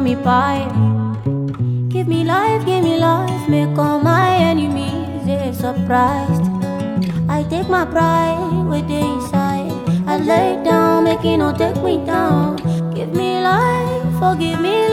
me pie. Give me life, make all my enemies they surprised. I take my pride with the inside. I lay down, make it not take me down. Give me life, forgive me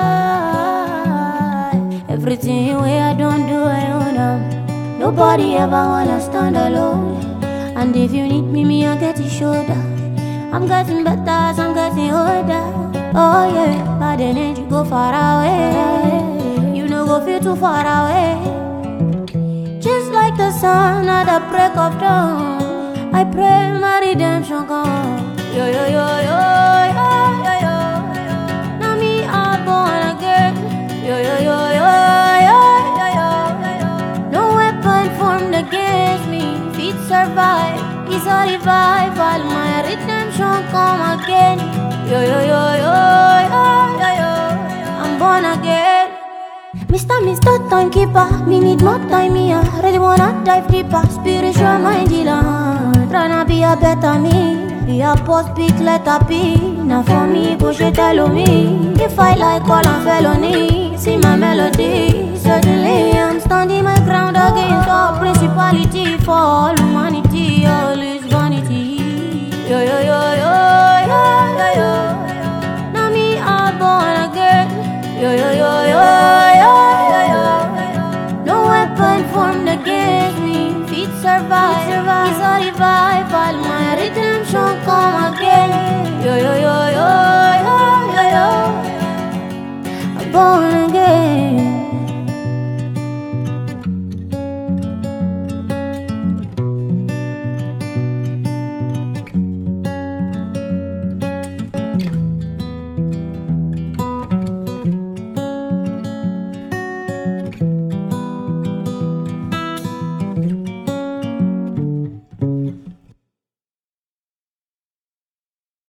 life. Everything way I don't do, I own them. Nobody ever wanna stand alone. And if you need me, I'll get your shoulder. I'm getting better as I'm getting older. Oh yeah, bad energy go far away. You know go feel too far away. Just like the sun at the break of dawn, I pray my redemption come. Yo yo yo yo yo yo yo. Now me I'm born again. Yo yo yo yo yo yo yo. No weapon formed against me fit survive. It's a revival, my redemption come again. Yo yo yo yo yo yo yo. I'm born again. Mr. Timekeeper, me need more time here. Really wanna dive deeper, spiritual mind healer. Tryna be a better me, be a post big letter P. Now for me, push it tell me. If I like all I'm felony, see my melody. Certainly I'm standing my ground against all principality. For all humanity, all is vanity. Yo yo yo yo yo yo yo. Now me I'm born again. Yo yo yo yo yo yo yo. No weapon formed against me fit survive. It's a revival, my redemption come again. Yo yo yo yo yo yo yo. I'm born again.